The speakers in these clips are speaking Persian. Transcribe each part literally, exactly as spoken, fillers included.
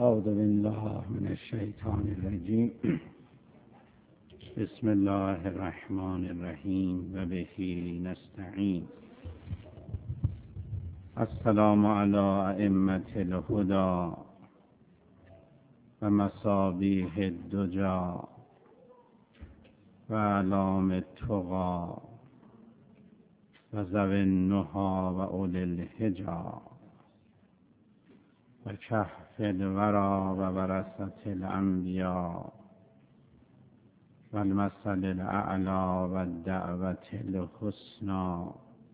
اعوذ بالله من الشیطان الرجیم. بسم الله الرحمن الرحیم و به نستعین. السلام علی ائمة الهدی و مصابیح الدجی و اعلام التقی و ذوی النهی و اولی الحجی و کهف الورى و ورثة الانبیاء و المثل الاعلی و الدعوة الحسنی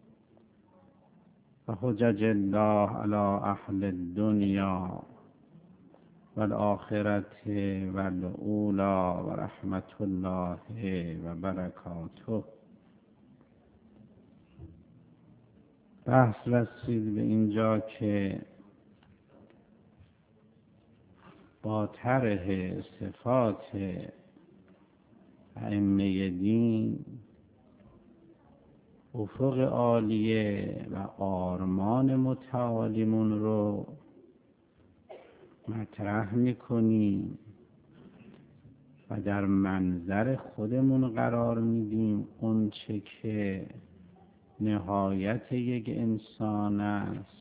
و حجج الله علی اهل الدنیا و الآخرة و الاولی و رحمت الله و برکاته. بحث رسید به اینجا که با طرح صفات ائمه دین افق عالیه و آرمان متعالیمون رو مطرح میکنیم و در منظر خودمون قرار میدیم اون چه که نهایت یک انسان است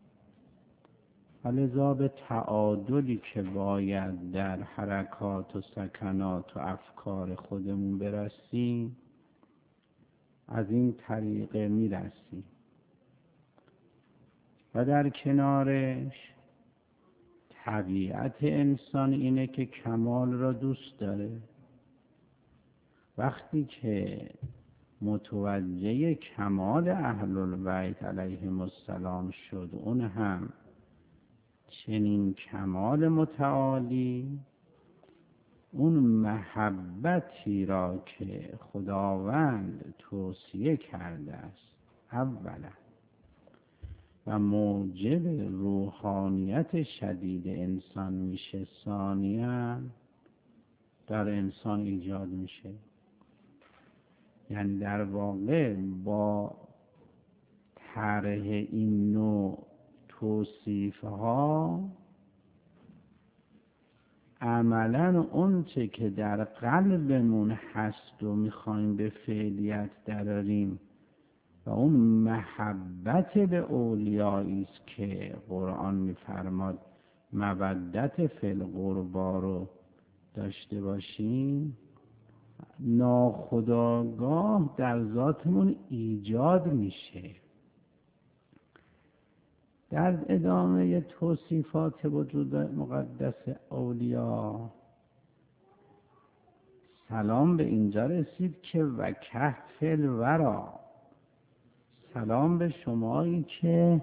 و لذا به تعادلی که باید در حرکات و سکنات و افکار خودمون برسیم از این طریقه میرسیم و در کنارش طبیعت انسان اینه که کمال را دوست داره. وقتی که متوجه کمال اهل البیت علیهم السلام شد، اون هم چنین کمال متعالی، اون محبتی را که خداوند توصیه کرده است اولا و موجب روحانیت شدید انسان میشه، ثانیاً در انسان ایجاد میشه. یعنی در واقع با طرح این نوع توصیف ها عملاً اون چه که در قلبمون هست و میخوایم به فعلیت دراریم و اون محبت به اولیایی است که قرآن میفرماد مودت فی القربا رو داشته باشیم، ناخودآگاه در ذاتمون ایجاد میشه. در ادامه توصیفات وجود مقدس اولیاء سلام به اینجا رسید که و کهف الورى، سلام به شمایی که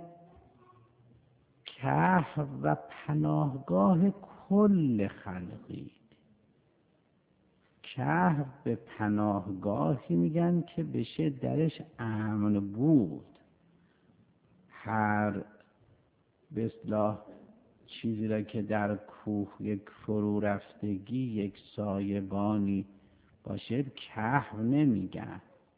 کهف و پناهگاه کل خلقید. کهف به پناهگاهی میگن که بشه درش امن بود. هر به اصطلاح چیزی را که در کوه یک فرو رفتگی، یک سایبانی باشه، کهف نمیگن.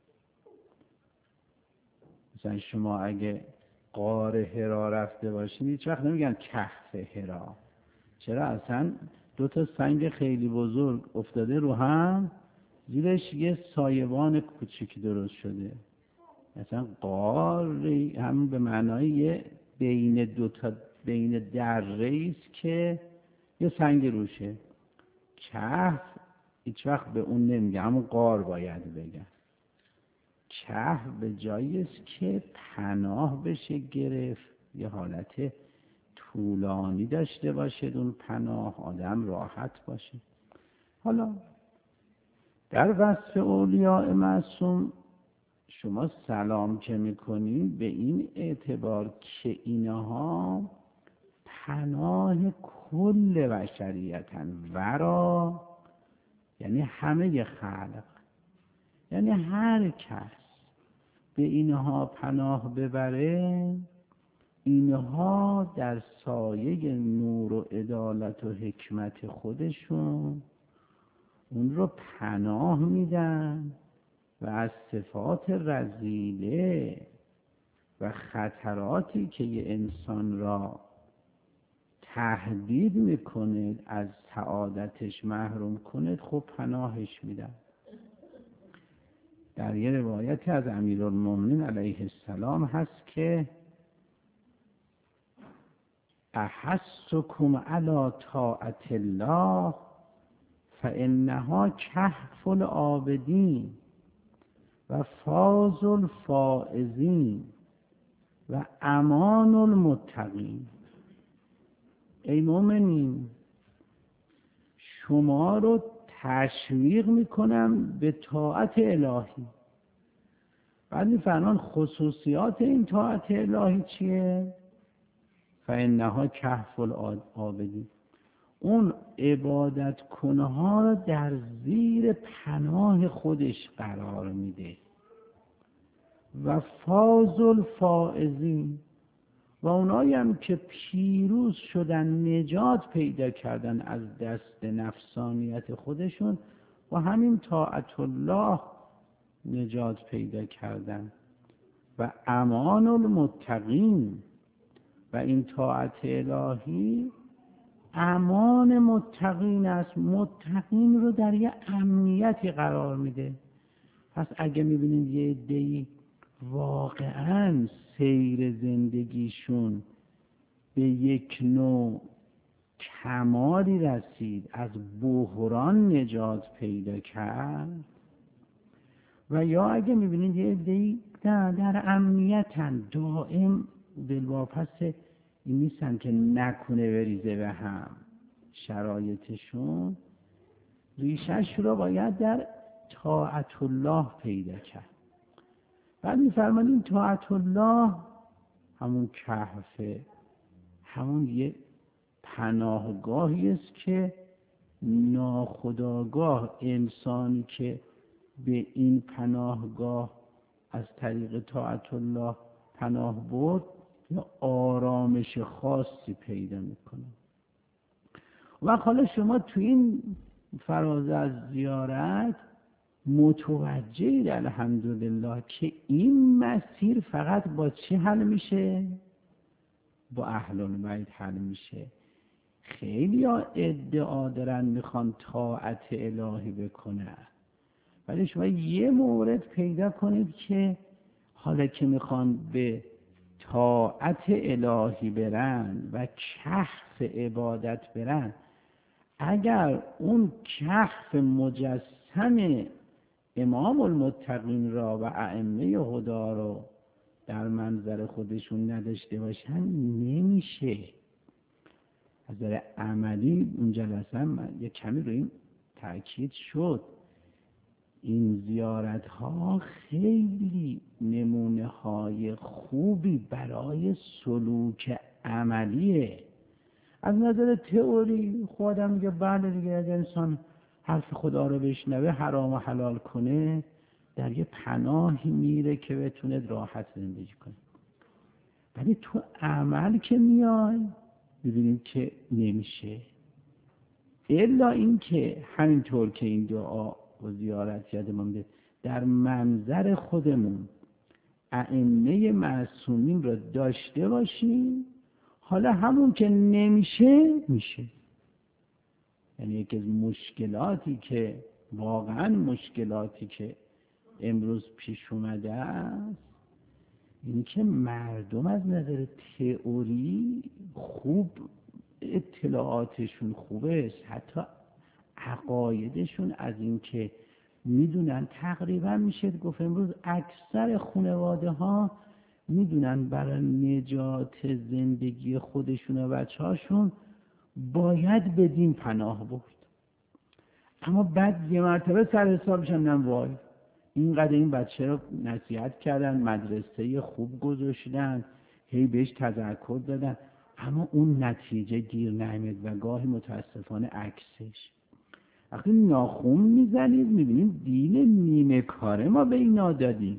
مثلا شما اگه غار حرا رفته باشین هیچ وقت نمیگن کهف حرا. چرا؟ اصلا دو تا سنگ خیلی بزرگ افتاده رو هم، زیرش یه سایبان کوچیکی درست شده. مثلا غار هم به معنای یه بین دو تا بین دره است که یه سنگ روشه. کهف هیچ وقت به اون نمیگه، همون غار باید بگن. کهف به جایی است که پناه بشه گرفت، یه حالت طولانی داشته باشه اون پناه، آدم راحت باشه. حالا در وصف اولیاء معصوم شما سلام که میکنین به این اعتبار که اینها پناه کل بشریتن، ورا یعنی همه خلق، یعنی هر کس به اینها پناه ببره، اینها در سایه نور و عدالت و حکمت خودشون اون رو پناه میدن و از صفات رذیله و خطراتی که یه انسان را تهدید میکنید از سعادتش محروم کنید، خب پناهش میدن. در یه روایتی از امیرالمومنین علیه السلام هست که احثکم علی طاعت الله فانها کهف العابدین و فاز الفائزین و امان المتقین. ای مومنین، شما رو تشویق میکنم به طاعت الهی. بعد میفرمان خصوصیات این طاعت الهی چیه؟ فانها کهف العابدین، اون عبادت کنها رو در زیر پناه خودش قرار میده. و فاز الفائزین، و اونایی هم که پیروز شدن، نجات پیدا کردن از دست نفسانیت خودشون و همین طاعت الله نجات پیدا کردن. و امان المتقین، و این طاعت الهی امان متقین است، متقین رو در یه امنیتی قرار میده. پس اگه میبینید یه عده‌ای واقعاً سیر زندگیشون به یک نوع کمالی رسید، از بحران نجات پیدا کرد، و یا اگه میبینید یه عده‌ای در, در امنیتن، دائم دلواپس این نیستن که نکنه بریزه به هم شرایطشون، ریشش رو باید در طاعت الله پیدا کرد. بعد می‌فرمایند این طاعت الله همون کهفه، همون یه پناهگاهی است که ناخودآگاه انسانی که به این پناهگاه از طریق طاعت الله پناه برد یا آرامش خاصی پیدا میکنه. و حالا شما تو این فراز از زیارت متوجهید الحمدلله که این مسیر فقط با چی حل میشه؟ با اهل البیت حل میشه. خیلی ها ادعا دارن میخوان طاعت الهی بکنن، ولی شما یه مورد پیدا کنید که حالا که میخوان به طاعت الهی برن و کهف عبادت برن، اگر اون کهف مجسم امام المتقین را و ائمه هدی رو در منظر خودشون نداشته باشن نمیشه. از نظر عملی اون جلسه من یک کمی رو این تأکید شد. این زیارت ها خیلی نمونه های خوبی برای سلوک عملیه. از نظر تئوری خودم میگه بله دیگه، اگر انسان حرف خدا رو بشنوه، حرام و حلال کنه، در یه پناهی میره که بتونه راحت زندگی کنه. ولی تو عمل که میای ببینید که نمیشه، الا این که همینطور که این دعا و زیارت یادمون بیاد در منظر خودمون ائمه معصومین رو داشته باشیم، حالا همون که نمیشه میشه. یعنی یکی از مشکلاتی که واقعا مشکلاتی که امروز پیش اومده است این که مردم از نظر تئوری خوب اطلاعاتشون خوبه، حتی عقایدشون از این که میدونن، تقریبا میشه گفت امروز اکثر خانواده ها میدونن برای نجات زندگی خودشون و بچه هاشون باید به دین پناه برد. اما بعد یه مرتبه سر حسابشون نم وای اینقدر این بچه رو نصیحت کردن، مدرسه خوب گذاشتن، هی بهش تذکر دادن، اما اون نتیجه گیر نمیاد و گاهی متاسفانه عکسش. وقتی ناخون میزنید میبینید دین نیمه کاره ما به اینا دادیم.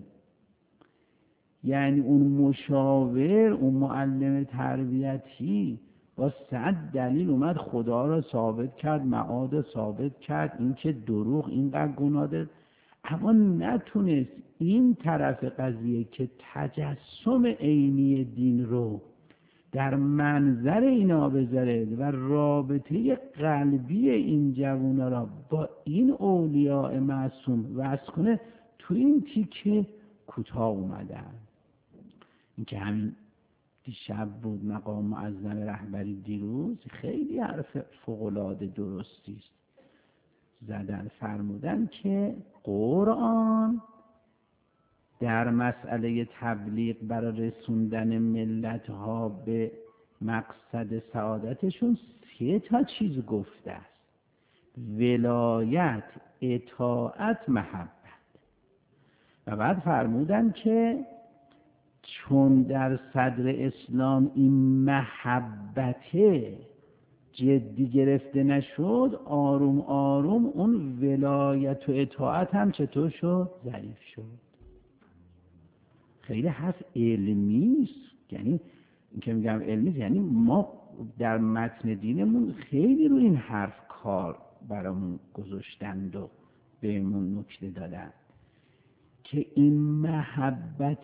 یعنی اون مشاور، اون معلم تربیتی با صد دلیل اومد خدا را ثابت کرد، معاد را ثابت کرد، این که دروغ اینقدر گناه داره، اما نتونست این طرف قضیه که تجسم عینی دین رو در منظر اینا بذاره و رابطه قلبی این جوونا را با این اولیاء معصوم وصل کنه، تو این تیکه کوتاه اومدن. این که همین دیشب بود مقام معظم رهبری دیروز، خیلی حرف فوق‌العاده درستی است زدن. فرمودن که قرآن در مسئله تبلیغ برای رسوندن ملت ها به مقصد سعادتشون سه تا چیز گفته است: ولایت، اطاعت، محبت. و بعد فرمودن که چون در صدر اسلام این محبت جدی گرفته نشد، آروم آروم اون ولایت و اطاعت هم چطور شد؟ ضعیف شد. خیلی حرف علمی است. یعنی این که میگم علمی است، یعنی ما در متن دینمون خیلی رو این حرف کار برامون گذاشتند و بهمون نکته دادن که این محبت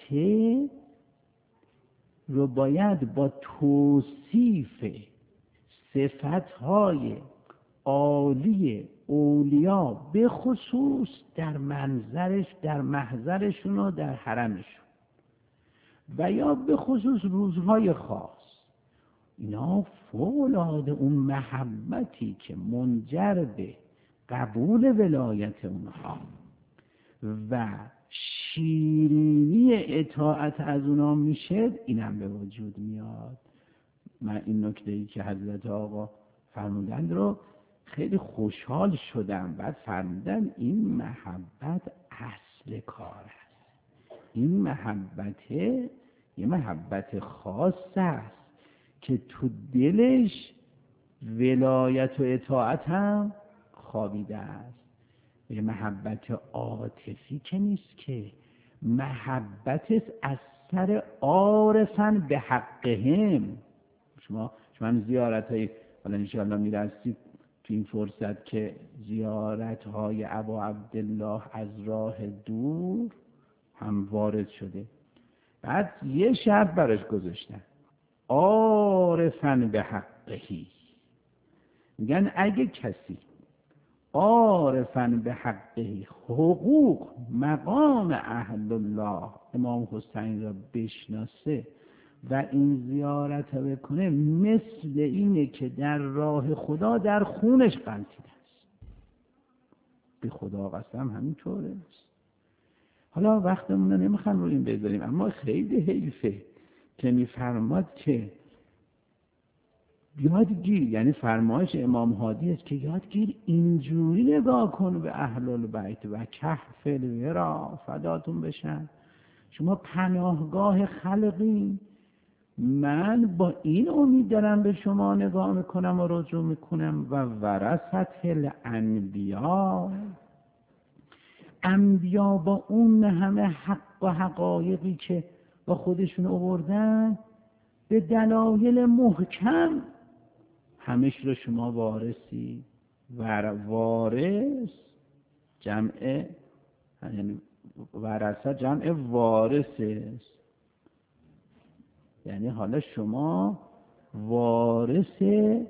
رو باید با توصیف صفتهای عالی اولیا به خصوص در منظرش در محضرشون و در حرمشون و یا به خصوص روزهای خاص، اینا فوق‌العاده اون محبتی که منجر به قبول ولایت اونها و شیرینی اطاعت از اونا میشه، اینم به وجود میاد. من این نکته‌ای که حضرت آقا فرمودند رو خیلی خوشحال شدم. بعد فرمودن این محبت اصل کار است. این محبت یه محبت خاص است که تو دلش ولایت و اطاعت هم خوابیده است. یه محبت عاطفی که نیست، که محبت از سر عارفن به حقهم. شما شما هم زیارت های حالا انشاءالله میرسید تو این فرصت که زیارت های ابا عبدالله از راه دور هم وارد شده. بعد یه شرط براش گذاشتن: عارفن به حقهی. میگن اگه کسی عارفن به حقهی حقوق مقام اهل الله امام حسین را بشناسه و این زیارت رو بکنه، مثل اینه که در راه خدا در خونش غلطیده است. به خدا قسم همینطوره است. حالا وقتمون رو نمیخوام رو این بذاریم، اما خیلی حیفه که میفرماد که یادگیر، یعنی فرمایش امام هادی است که یادگیر اینجوری نگاه کن به اهل البیت و کهف الورا فداتون بشن، شما پناهگاه خلقی، من با این امید دارم به شما نگاه میکنم و رجوع میکنم. و ورثت الانبیا، انبیا با اون همه حق و حقایقی که با خودشون آوردن به دلایل محکم همش رو شما وارثی. و وارث جمع، یعنی ورثه جمع وارث است، یعنی حالا شما وارث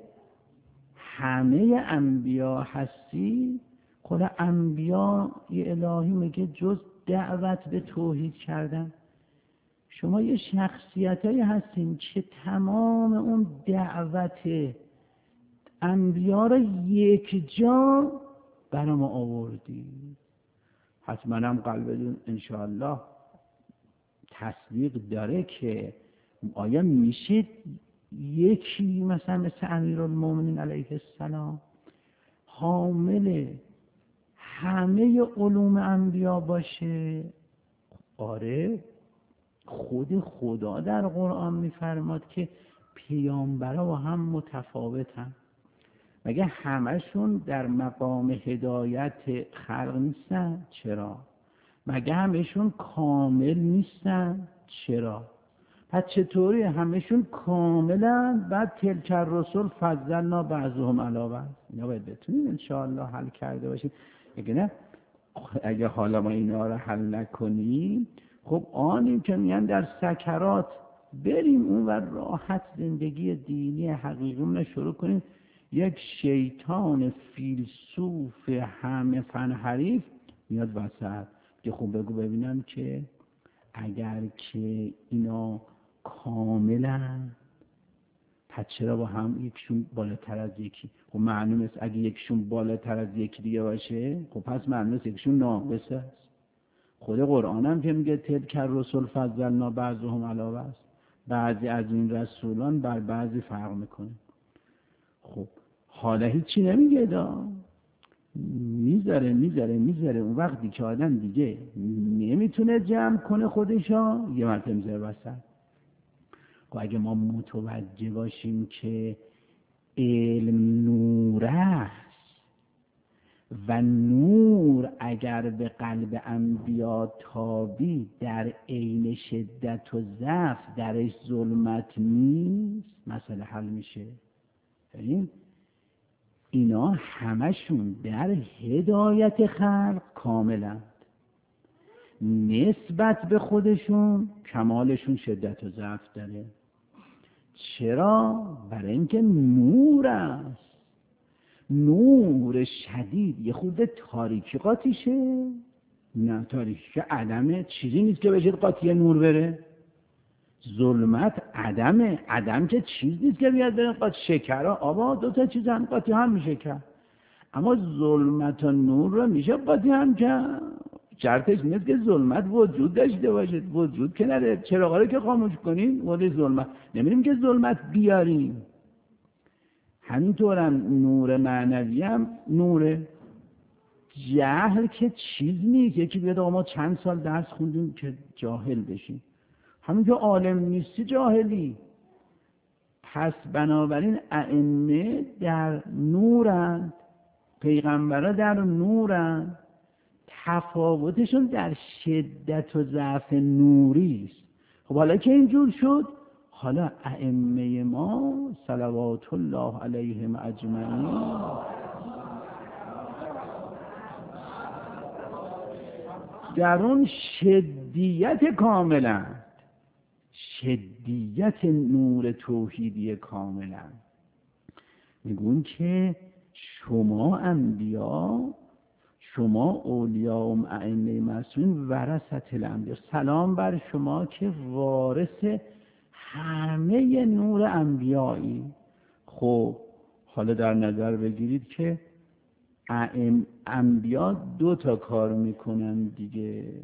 همه انبیا هستی. خود انبیا الهی میگه جز دعوت به توحید کردن، شما یه شخصیتایی هستین که تمام اون دعوت انبیا رو یک جا برای ما آوردی. حتما هم قلبتون انشاءالله تصدیق داره که آیا میشه یکی مثلا مثل امیرالمومنین علیه السلام حامل همه علوم انبیا باشه؟ آره، خود خدا در قرآن میفرماد که پیامبرا با هم متفاوتن. مگه همشون در مقام هدایت خلق نیستن؟ چرا؟ مگه همشون کامل نیستن؟ چرا؟ پس چطوری همشون کاملن بعد تلک الرسل فضلنا بعضهم علی بعض؟ اینا باید بتونیم انشاءالله حل کرده باشیم. اگه نه، اگه حالا ما اینا رو حل نکنیم، خب آنیم که میگن در سکرات بریم اون و راحت زندگی دینی حقیقیمون رو شروع کنیم. یک شیطان فیلسوف همه فن حریف میاد وسط که خوب بگو ببینم که اگر که اینا کاملا، پس چرا با هم یکشون بالاتر از یکی؟ خب معلوم است اگه یکشون بالاتر از یکی دیگه باشه، خب پس معلوم است یکشون ناقص است. خود قرآن هم که میگه تلک الرسل فضلنا بعضهم علی بعض، بعضی از این رسولان بر بعضی فرق میکنه. خب حالا هیچی نمیگه دا، میذاره میذاره میذاره اون وقتی که آدم دیگه نمیتونه جمع کنه خودشا، یه مرتبه میذاره وسط. خب اگه ما متوجه باشیم که علم نور است و نور اگر به قلب انبیا تابی در عین شدت و ضعف درش ظلمت نیست، مسئله حل میشه. ببین اینا همشون در هدایت خلق کاملند، نسبت به خودشون کمالشون شدت و ضعف داره. چرا؟ برای اینکه نور است. نور شدید یه خود تاریکی قاطیشه؟ نه، تاریکی عدمه، چیزی نیست که بشه قاطی نور بره. ظلمت عدمه، عدم که چیز نیست که بیاد بره قاطی. شکرها آبا دو تا چیز هم قاطی هم میشه کرد، اما ظلمت و نور رو میشه قاطی هم کرد. شرطش نیست که ظلمت وجود داشته باشه، وجود که نداره. چراغا رو که خاموش کنیم ولی ظلمت نمیریم که ظلمت بیاریم. همینطورم نور معنوی هم نوره. جهل که چیز نیست یکی بیاد آقا ما چند سال درس خوندیم که جاهل بشیم، همین که عالم نیستی جاهلی. پس بنابراین ائمه در نورند، پیغمبرها در نورند، تفاوتشون در شدت و ضعف نوری است. خب حالا که اینجور شد، حالا ائمه ما صلوات الله علیهم اجمعین در اون شدیت کاملا، شدیت نور توحیدی کاملا میگون که شما انبیا، شما اولیاء و ائمه معصومین ورثه الانبیا، سلام بر شما که وارث همه نور انبیایی. خب حالا در نظر بگیرید که انبیا دو تا کار میکنن دیگه،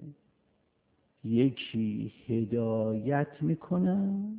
یکی هدایت میکنن،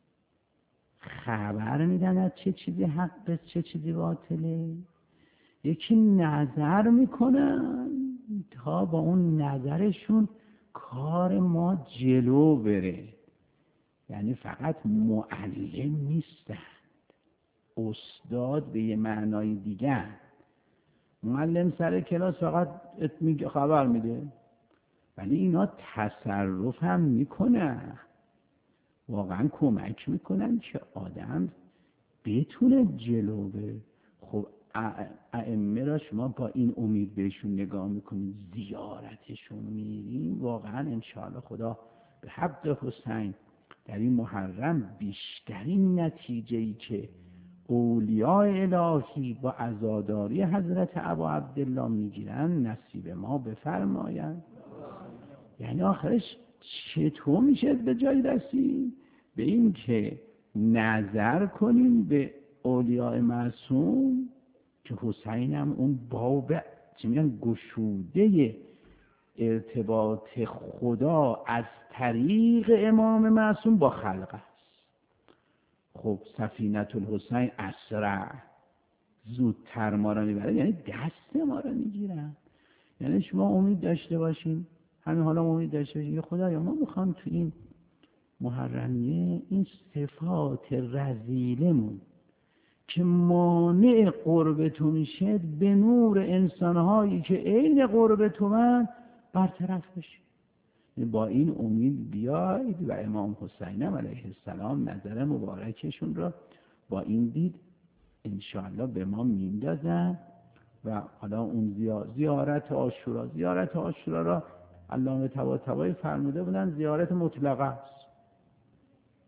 خبر میدن از چه چیزی حقه چه چیزی باطله، یکی نظر میکنن تا با اون نظرشون کار ما جلو بره. یعنی فقط معلم نیستند، استاد به یه معنای دیگه. معلم سر کلاس فقط خبر میده، ولی اینا تصرف هم میکنن، واقعا کمک میکنن که آدم بتونه جلو بره. خب ائمه را شما با این امید بهشون نگاه میکنید، زیارتشون میرین، واقعا انشاءالله خدا به حق حسین در این محرم بیشترین نتیجه‌ای که اولیاء الهی با عزاداری حضرت ابا عبدالله میگیرن نصیب ما بفرمایند. یعنی آخرش چطور میشه به جای رسید؟ به این که نظر کنیم به اولیاء معصوم که حسین هم اون باب چی میگن گشوده ارتباط خدا از طریق امام معصوم با خلق است. خب سفینه الحسین اسرع، زودتر ما را میبره، یعنی دست ما را میگیرن. یعنی شما امید داشته باشین، همین حالا امید داشته باشین که خدایا ما میخوام تو این محرمیه این صفات رذیلمون که مانع قرب تو میشه به نور انسانهایی که عین قرب تو من برطرف بشه. با این امید بیاید و امام حسین علیه السلام نظر مبارکشون را با این دید انشاءالله به ما میندازن. و حالا اون زیارت عاشورا، زیارت عاشورا را علامه طباطبایی فرموده بودن زیارت مطلقه است،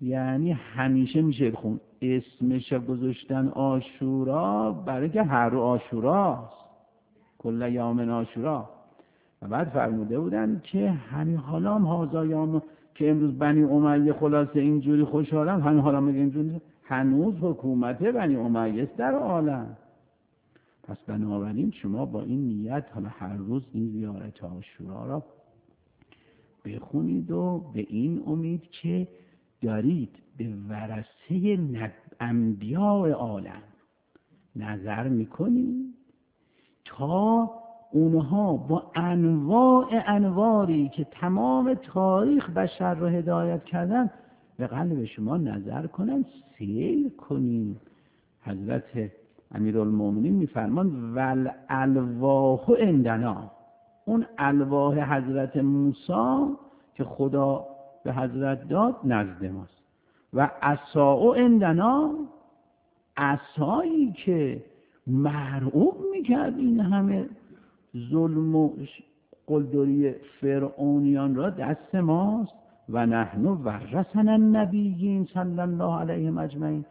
یعنی همیشه میشه خون اسمش گذاشتن عاشورا برای که هر رو عاشوراست، کل یوم عاشورا. و بعد فرموده بودن که همین حالا هم هازا یوم که امروز بنی امیه خلاصه اینجوری خوشحالم، همین حالا میگه اینجوری هنوز حکومت بنی امیه است در عالم. پس بنابراین شما با این نیت حالا هر روز این زیارت عاشورا را بخونید و به این امید که دارید به ورثه انبیاء عالم نظر میکنید تا اونها با انواع انواری که تمام تاریخ بشر رو هدایت کردن به قلب شما نظر کنن، سیر کنید. حضرت امیرالمومنین میفرمان ول الواح عندنا، اون الواح حضرت موسی که خدا به حضرت داد نزد ماست، و عصا عندنا، عصایی که مرعوب میکرد این همه ظلم و قلدری فرعونیان را دست ماست. و نحن ورثنا النبیین صلی الله علیهم اجمعین.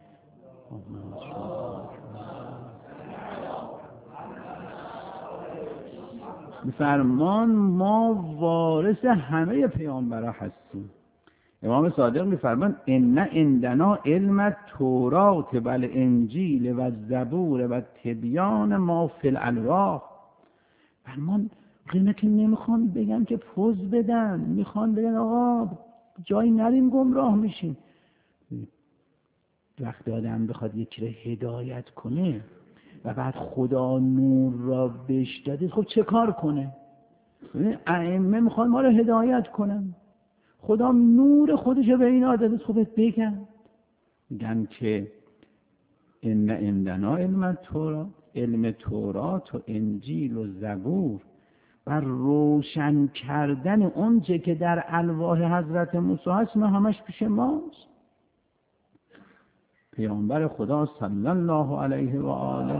میفرمان ما وارث همه پیامبرا هستیم. امام صادق میفرمان ان عندنا علم التورات و الانجیل و الزبور و تبیان ما فی الالواح. فرمان قیمه که نمیخوان بگن که پوز بدن، میخوان بگن آقا جایی نریم گمراه میشیم. وقتی آدم بخواد یکی رو هدایت کنه و بعد خدا نور را بهش داده، خب چه کار کنه؟ ائمه میخوان ما رو هدایت کنن، خدا نور خودش رو به اینا داده، خب بگن میگن که ان عندنا علم التورات، علم تورات و انجیل و زبور و روشن کردن اونچه که در الواح حضرت موسی هست، ما همش پیش ماست. پیامبر خدا صلی الله علیه و آله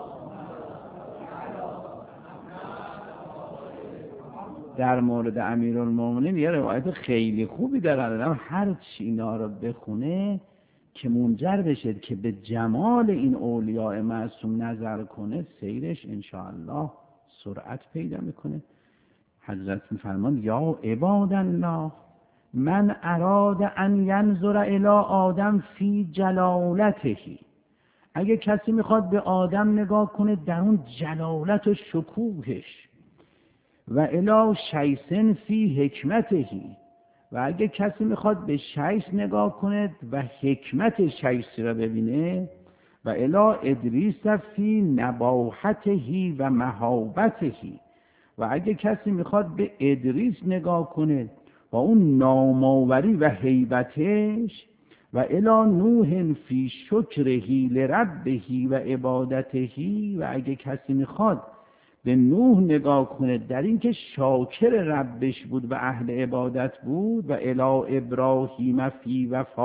در مورد امیرالمومنین یه روایت خیلی خوبی داره، آدم هر چی اینا رو بخونه که منجر بشه که به جمال این اولیاء معصوم نظر کنه، سیرش انشاءالله سرعت پیدا میکنه. حضرت میفرمان یا عباد الله من اراد ان ینظر الی آدم فی جلالته، اگه کسی میخواد به آدم نگاه کنه در اون جلالت و شکوهش، و الی شیث فی حکمته، و اگه کسی میخواد به شیث نگاه کنه و حکمت شیث را ببینه، و الی ادریس فی نباحته و مهابته، و اگه کسی میخواد به ادریس نگاه کنه با اون نامآوری و هیبتش، و الی نوح فی شکره لربه و عبادته، و اگه کسی میخواد به نوح نگاه کنه در این که شاکر ربش بود و اهل عبادت بود، و الی ابراهیم فی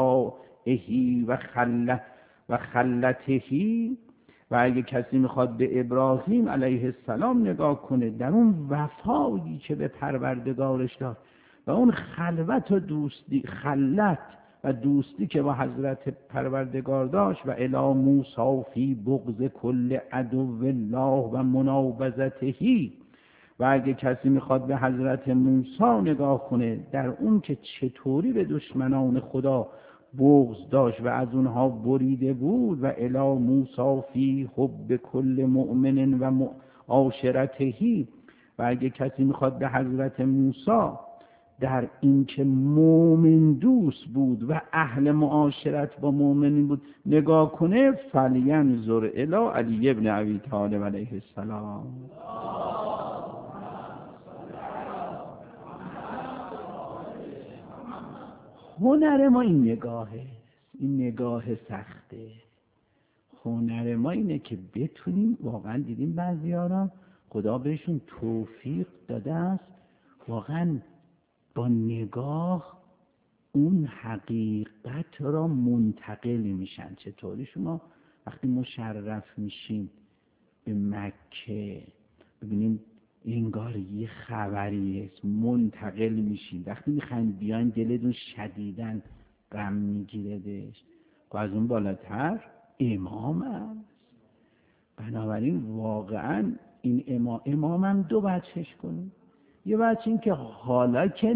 وفائه و خله و خلته، و اگه کسی میخواد به ابراهیم علیه السلام نگاه کنه در اون وفایی که به پروردگارش داشت و اون خلوت و دوستی، خلت و دوستی که با حضرت پروردگار داشت، و الی موسی فی بغض کل عدو الله و منابذته، و اگه کسی میخواد به حضرت موسی نگاه کنه در اون که چطوری به دشمنان خدا بغض داشت و از اونها بریده بود، و الی موسی فی حب کل مؤمن و معاشرته، و اگه کسی میخواد به حضرت موسی در این که مؤمن دوست بود و اهل معاشرت با مؤمنین بود نگاه کنه، فلینظر الی علی ابن ابی طالب علیه السلام. هنر ما این نگاهه، این نگاه سخته. هنر ما اینه که بتونیم واقعا، دیدیم بعضی‌ها را خدا بهشون توفیق داده است واقعا با نگاه اون حقیقت را منتقل میشن. چطوری شما وقتی مشرف میشین به مکه ببینین انگار یه خبری است، منتقل میشین. وقتی میخواین بیاین دلتون شدیدن غم میگیردش. و از اون بالاتر امام است. بنابراین واقعا این امام امام هم دو بچهش کنید. یه بچه این که حالا که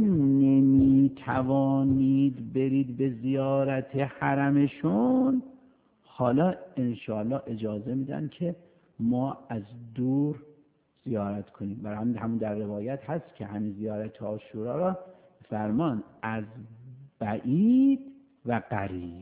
نمیتوانید برید به زیارت حرمشون، حالا انشاءالله اجازه میدن که ما از دور زیارت کنیم. برای همین همون در روایت هست که همین زیارت عاشورا را فرمان از بعید و قریب،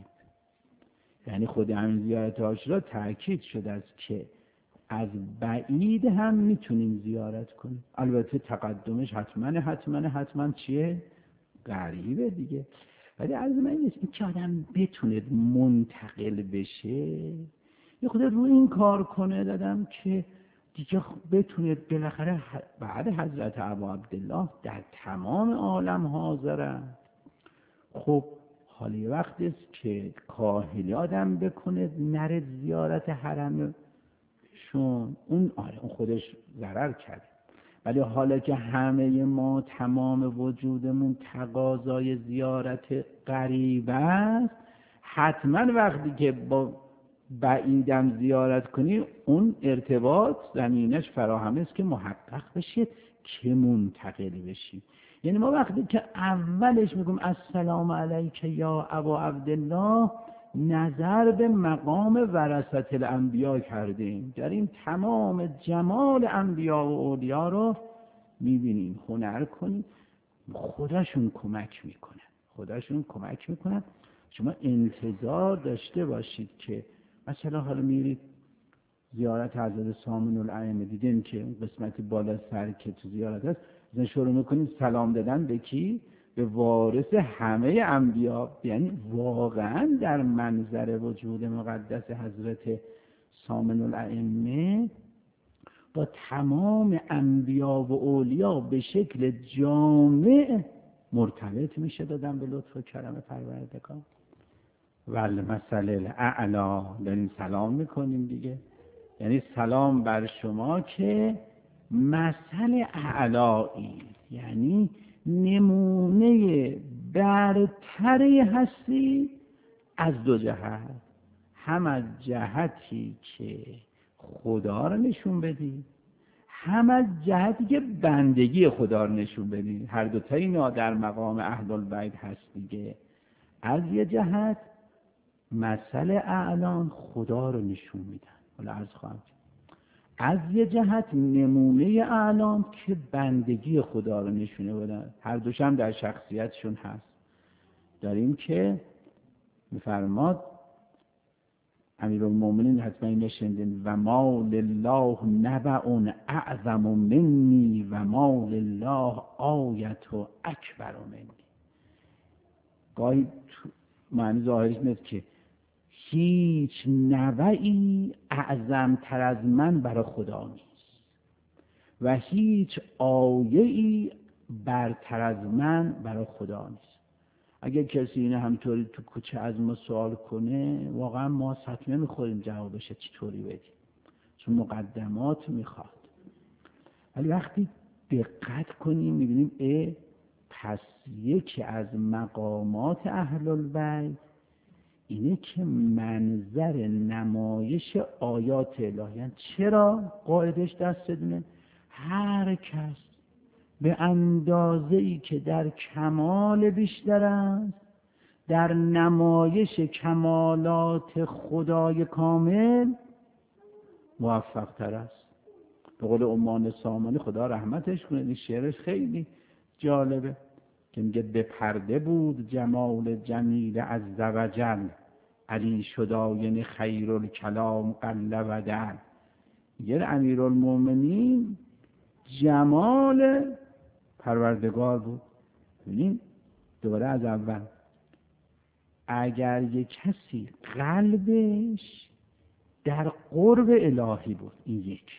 یعنی خود همین زیارت عاشورا تاکید شده است که از بعید هم میتونیم زیارت کنیم. البته تقدمش حتما حتما حتما چیه؟ قریبه دیگه. ولی عرض من نیست این که آدم بتونه منتقل بشه، یه خود رو این کار کنه دادم که دیگه بتونه بالاخره بعد حضرت ابا عبدالله در تمام عالم حاضرن. خب حالا یه وقت است که کاهلی آدم بکنه نره زیارت حرم شون، اون آره اون خودش ضرر کرده. ولی حالا که همه ما تمام وجودمون تقاضای زیارت قریب است، حتما وقتی که با بعیدم زیارت کنی اون ارتباط زمینش فراهم است که محقق بشه که منتقل بشی. یعنی ما وقتی که اولش میگم السلام علیک یا ابا عبدالله، نظر به مقام ورثه الانبیا کردیم، داریم تمام جمال انبیا و اولیا رو میبینیم، هنر کنیم، خودشون کمک میکنن خودشون کمک میکنن. شما انتظار داشته باشید که مثلا حالا میرید زیارت حضرت سامن الائمه، دیدین که اون قسمتی بالا سر که تو زیارت هست شروع میکنید سلام دادن به کی؟ به وارث همه انبیا. یعنی واقعا در منظر وجود مقدس حضرت سامن الائمه با تمام انبیا و اولیا به شکل جامع مرتبط میشه دادن به لطف و کرم پروردگار. والمثل الاعلی داریم سلام میکنیم دیگه، یعنی سلام بر شما که مثل اعلایی، یعنی نمونه برتری هستی از دو جهت، هم از جهتی که خدا رو نشون بدی، هم از جهتی که بندگی خدا رو نشون بدی. هر دوتا اینا در مقام اهل البیت هست دیگه. از یه جهت مثل اعلان خدا رو نشون میدن، حالا عرض خواهم از یه جهت نمونه اعلام که بندگی خدا رو نشونه بدن. هر دوش هم در شخصیتشون هست. داریم که میفرماد امیرالمومنین حتما این شنیدین و ما لله نبع اعظم منی و ما لله آیت اکبر منی. گاهی معنی ظاهرش نیست که هیچ نبعی اعظم تر از من برای خدا نیست و هیچ آیه‌ای برتر از من برای خدا نیست. اگر کسی اینه همطوری تو کوچه از ما سوال کنه، واقعا ما سطمه میخوریم جوابش چطوری بدیم، چون مقدمات میخواد. ولی وقتی دقت کنیم میبینیم اه پس یکی از مقامات اهل البیت اینه که منظر نمایش آیات الهی. چرا قاعدش دست دونه؟ هر کس به اندازه‌ای که در کمال بیشتر است، در نمایش کمالات خدای کامل موفق تر است. به قول عمان سامانی خدا رحمتش کنه، این شعرش خیلی جالبه که میگه به پرده بود جمال جمیل عز و جل، علی شداین خیر الکلام قل و دل. میگه امیرالمومنین جمال پروردگار بود. ببینیم دوباره از اول، اگر یک کسی قلبش در قرب الهی بود، این یک،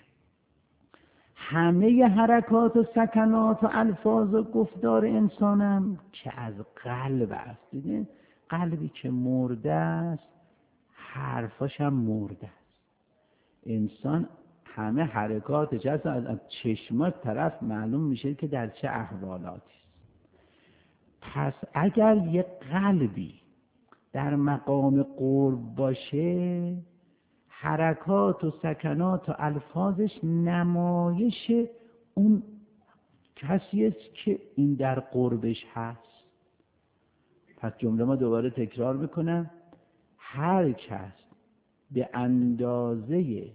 همه حرکات و سکنات و الفاظ و گفتار انسانم که از قلب است. دیدین قلبی که مرده است حرفاش هم مرده است. انسان همه حرکاتش هست، از چشمات طرف معلوم میشه که در چه احوالاتی است. پس اگر یک قلبی در مقام قرب باشه، حرکات و سکنات و الفاظش نمایش اون کسی است که این در قربش هست. پس جمله ما دوباره تکرار میکنم، هر کس به اندازه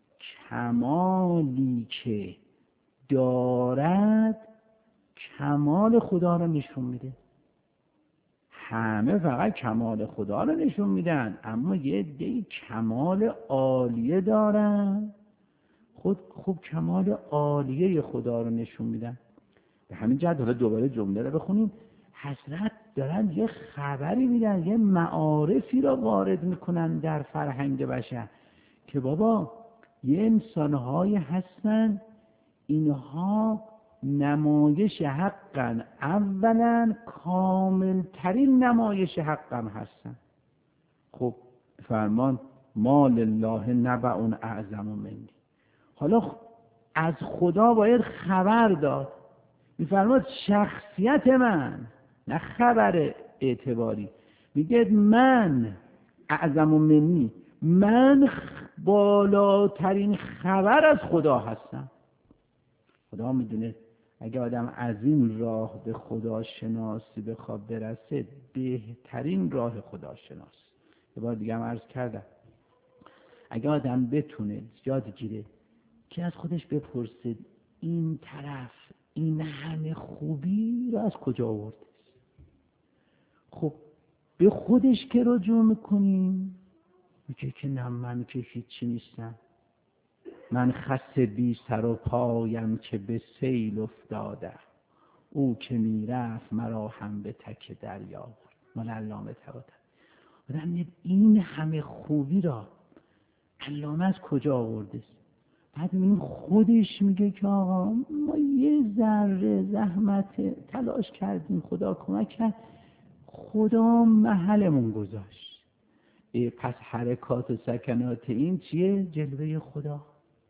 کمالی که دارد کمال خدا رو نشون میده. همه فقط کمال خدا رو نشون میدن، اما یه عده‌ای کمال عالیه دارن، خود خوب کمال عالیه خدا رو نشون میدن. به همین جهت حالا دوباره جمله رو بخونیم. حضرت دارن یه خبری میدن، یه معارفی رو وارد میکنن در فرهنگ بشر که بابا یه انسانهایی هستن، اینها نمایش حقن، اولا کامل ترین نمایش حقم هستن. خب فرمان ما لله نبع اعظم منی. حالا از خدا باید خبر داد. میفرماد شخصیت من، نه خبر اعتباری، میگه من اعظم منی، من بالاترین خبر از خدا هستم. خدا میدونه اگه آدم از این راه به خدا شناسی بخواد برسه، بهترین راه خدا شناسی. یه بار دیگه هم عرض کردم، اگه آدم بتونه یاد گیره که از خودش بپرسه این طرف این همه خوبی رو از کجا آورده، خب به خودش که رجوع میکنیم میگه که نه، من که هیچی نیستم، من خس بی سر و پایم که به سیل افتاده، او که میرفت مرا هم به تک دریا برد. مال علامه طباطبایی. آدم این همه خوبی را علامه از کجا آورده؟ بعد این خودش میگه که آقا ما یه ذره زحمت تلاش کردیم، خدا کمک کرد، خدا محلمون گذاشت. پس حرکات و سکنات این چیه؟ جلوه خدا،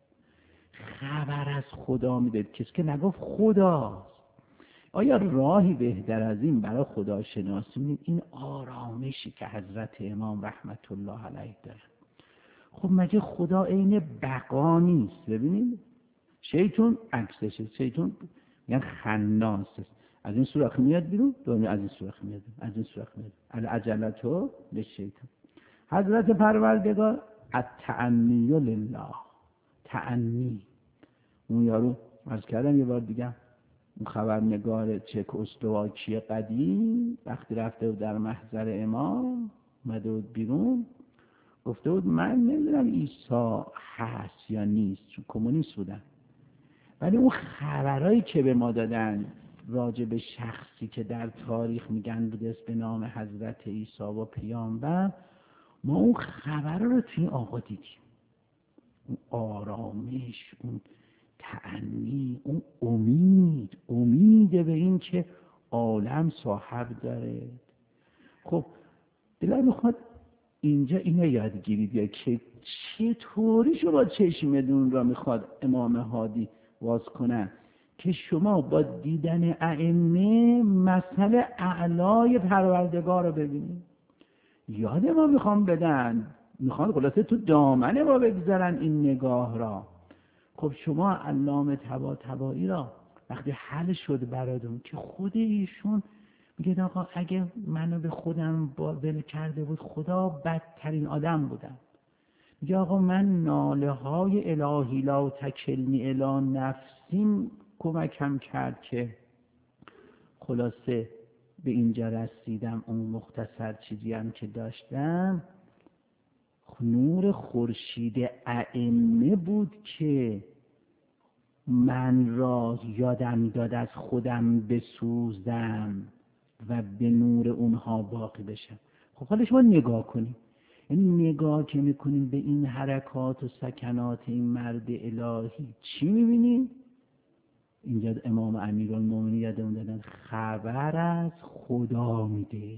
خبر از خدا میده. کسی که نگفت خداست. آیا راهی بهتر از این برای خدا شناسی میدید؟ این آرامشی که حضرت امام رحمت الله علیه داره. خب مگه خدا عین بقا نیست؟ ببینید شیطان عکسشه، شیطان میگن خناس، از این سوراخ میاد بیرون، دنیا از این سوراخ میاد بیرون، از این سوراخ میاد بیرون. العجلتو للشیطان. حضرت پروردگار التعنی لله، تعنی. اون یارو عرض کردم یه بار دیگه، اون خبرنگار چک اسلواکی قدیم وقتی رفته بود در محضر امام، اومده بود بیرون، گفته بود من نمیدونم عیسی هست یا نیست، چون کمونیست بودن، ولی اون خبرایی که به ما دادن راجع به شخصی که در تاریخ میگن بودست به نام حضرت عیسی و پیامبر، ما اون خبر رو توی آقا دیدیم. اون آرامش، اون تعنی، اون امید، امید به این که عالم صاحب داره. خب دلم میخواد اینجا اینو یادگیری بیا که چطوری شما چشمتون را میخواد امام هادی واز کنن که شما با دیدن ائمه مثل اعلای پروردگار رو ببینید. یاد ما میخوام بدن، میخوان خلاصه تو دامن ما بگذارن این نگاه را. خب شما علامه طباطبایی را وقتی حل شد براتون که خود ایشون میگه آقا اگه منو به خودم ول کرده بود خدا بدترین آدم بودم. میگه آقا من ناله های الهی لا تکلنی الی نفسیم کمکم کرد که خلاصه به اینجا رسیدم. اون مختصر چیزی هم که داشتم نور خورشید ائمه بود که من را یادم داد از خودم بسوزم و به نور اونها باقی بشم. خب حالا شما نگاه کنید، یعنی نگاه که میکنیم به این حرکات و سکنات این مرد الهی چی میبینیم؟ اینجا امام امیرالمومنین یادمون دادن خبر از خدا میده.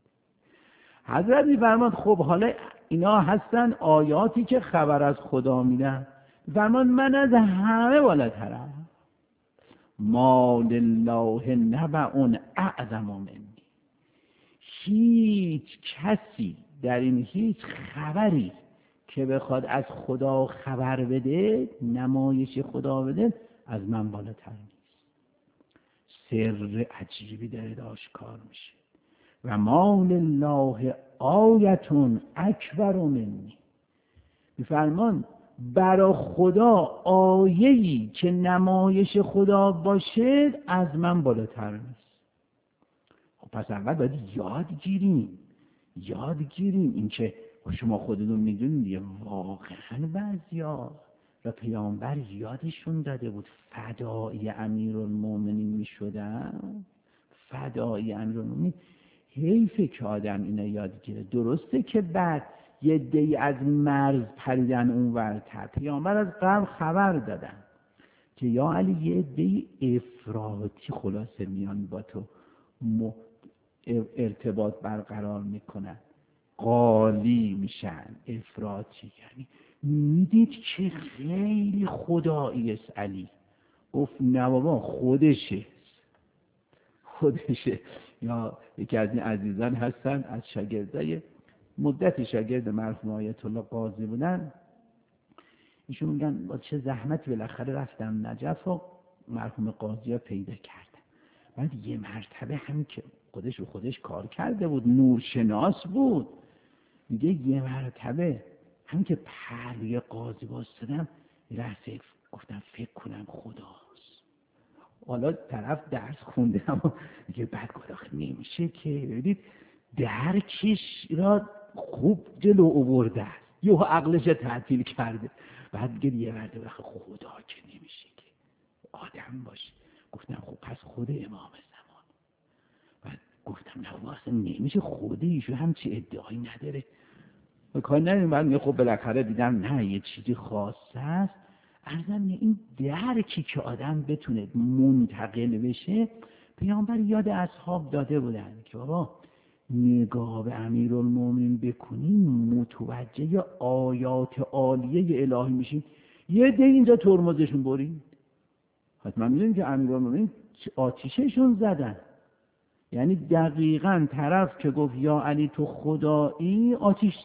حضرت میفرماد خب حالا اینا هستن آیاتی که خبر از خدا میدن. فرمان من از همه بالاترم، ما لله نبع اعظم منی. هیچ کسی در این هیچ خبری که بخواد از خدا خبر بده، نمایش خدا بده، از من بالاتر نیست. سر عجیبی داره آشکار میشه. و ما لله آیتون اکبر منی. میفرمان برا خدا آیه‌ای که نمایش خدا باشه از من بالاتر نیست. خب پس اول باید یاد گیریم یاد گیریم این که شما خودتون میدونید دیگه، واقعا بعضیا و پیامبر یادشون داده بود فدایی امیرالمومنین میشدن. فدایی امیرالمومنین حیفه که آدم اینا یاد گیره. درسته که بعد یه دی از مرز پریدن اون ورتر، پیامبر از قبل خبر دادن که یا علی یه دی افراطی خلاصه میان با تو ارتباط برقرار میکنن، قالی میشن، افراطی. یعنی میدید که خیلی خدایی است. علی گفت نه بابا خودشه خودشه. یا یکی از این عزیزان هستن از شاگردای مدت شاگرد مرحوم آیت الله قاضی بودن، ایشون میگن با چه زحمت بالاخره رفتم نجف و مرحوم قاضی ها پیدا کردم. بعد یه مرتبه هم که خودش رو خودش کار کرده بود، نورشناس بود، میگه یه مرتبه هم که پهلوی قاضی بایستادم لحظه گفتم فکر کنم خداست. حالا طرف درس خونده اما میگه بعد گفتم نمیشه که، ببینید درکش را خوب جلو آورده است، یه عقلش تعطیل کرده. بعد میگه یه مرتبه خدا که نمیشه که آدم باشه. گفتم خب پس خود امام زمان. بعد گفتم نه واسه نمیشه، خود ایشون هم چه ادعایی نداره و کار نداریم. بعد میگه خب بالاخره دیدم نه یه چیزی خاصه است. ارزم این درکی که آدم بتونه منتقل بشه، پیامبر یاد اصحاب داده بودن که بابا نگاه به امیرالمومنین بکنین متوجه آیات عالیه الهی میشین. یه ده اینجا ترمزشون برید. حتما میدونید که امیرالمومنین آتیششون زدن. یعنی دقیقاً طرف که گفت یا علی تو خدایی، آتیش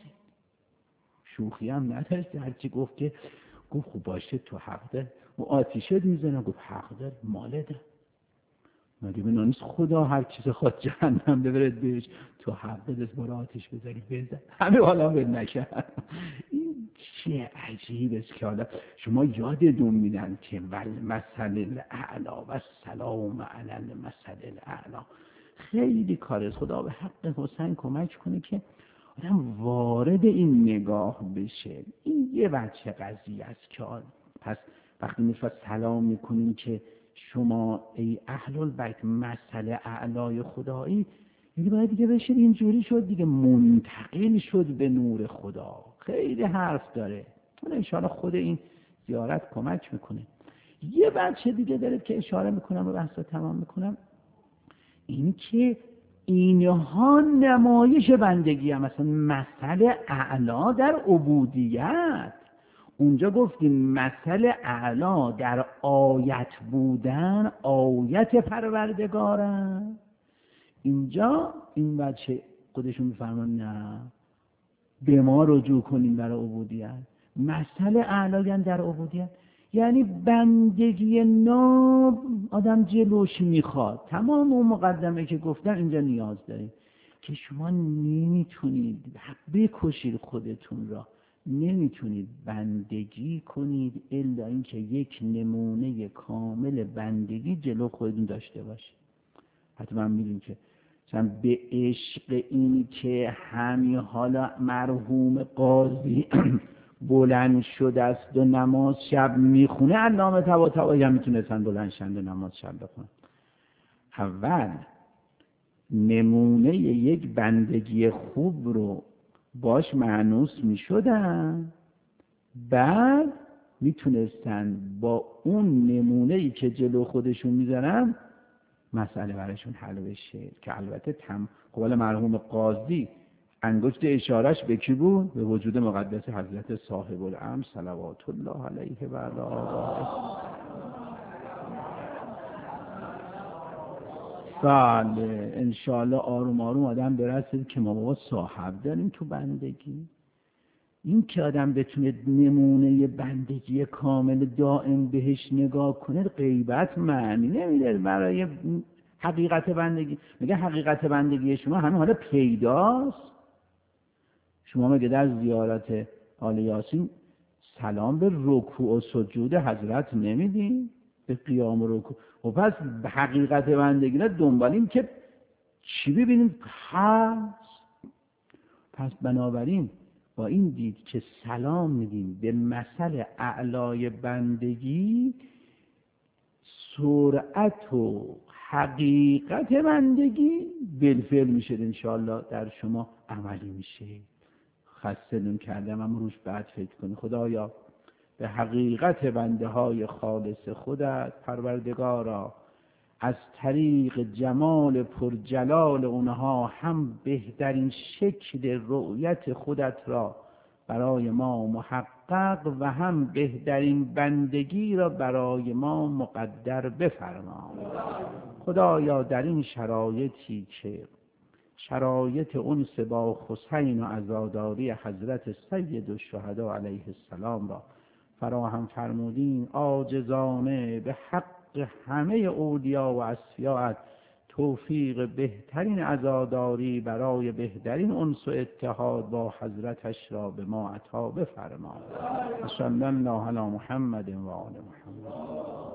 شوخی هم نداشت. هرچی گفت که گفت خب باشه تو حق داری، و آتیشه میزنه. گفت حق داری، ماله ده مگه به نیست خدا هر چیز خود جهنم ببرد بهش، تو حق داری برای آتیش بذاری بزن. همه حالا به نکرد. این چه عجیب است که حالا شما یادتون میدن که والمثل الاعلی و سلام علی المثل الاعلی. خیلی کار است. خدا به حق حسین کمک کنه که آدم وارد این نگاه بشه. این یه بچه قضیه است که پس وقتی میفرد سلام میکنیم که شما ای اهل البیت مثل اعلای خدایی، یعنی باید دیگه بشه اینجوری شد دیگه، منتقل شد به نور خدا. خیلی حرف داره. انشاءالله خود این زیارت کمک میکنه. یه بچه دیگه داره که اشاره میکنم و بحث رو تمام میکنم، این که اینها نمایش بندگی هم، مثلا مثل اعلا در عبودیت. اونجا گفتیم مثل اعلا در آیت بودن، آیت پروردگارن. اینجا این بچه خودشون میفرمان نه به ما رجوع کنیم برای عبودیت. مثل اعلا در عبودیت یعنی بندگی ناب آدم جلوش میخواد. تمام اون مقدمه که گفتم اینجا نیاز داریم که شما نمیتونید بکشید خودتون را، نمیتونید بندگی کنید الا اینکه یک نمونه کامل بندگی جلو خودتون داشته باشید. حتما میدونید که مثلا به عشق این که همین حالا مرحوم قاضی بلند شده است و نماز شب میخونه، علامه طباطبایی هم میتونستن بلند شند و نماز شب بخونن. اول نمونه یک بندگی خوب رو باش مانوس میشدن، بعد میتونستن با اون نمونه‌ای که جلو خودشون میذارن مسئله براشون حل بشه. که البته تم خب مرحوم قاضی انگشت اشارش به کی بود؟ به وجود مقدس حضرت صاحب الامر صلوات الله علیه و علی آله. بله انشالله آروم آروم آدم برسید که ما بابا صاحب داریم تو بندگی. این که آدم بتونه نمونه بندگی کامل دائم بهش نگاه کنه غیبت معنی نمیده برای حقیقت بندگی. میگه حقیقت بندگی شما همین حالا پیداست. شما مگه در زیارت آل یاسین سلام به رکوع و سجود حضرت نمیدین؟ به قیام و رکوع. و پس به حقیقت بندگی را دنبالیم که چی ببینیم هست. پس بنابراین با این دید که سلام میدیم به مثل اعلای بندگی، سرعت و حقیقت بندگی بالفعل میشه انشاءالله در شما عملی میشه. خسته نون کردم اما روش بعد فکر کنی. خدایا به حقیقت بنده های خالص خودت پروردگارا از طریق جمال پرجلال اونها هم بهترین شکل رؤیت خودت را برای ما محقق و هم بهترین بندگی را برای ما مقدر بفرما. خدایا در این شرایطی که شرایط انس با حسین و عزاداری حضرت سید الشهدا علیه السلام را فراهم فرمودین، عاجزانه به حق همه اولیا و اصفیاءت توفیق بهترین عزاداری برای بهترین انس و اتحاد با حضرتش را به ما عطا بفرما. صلی الله علی محمد و آل محمد.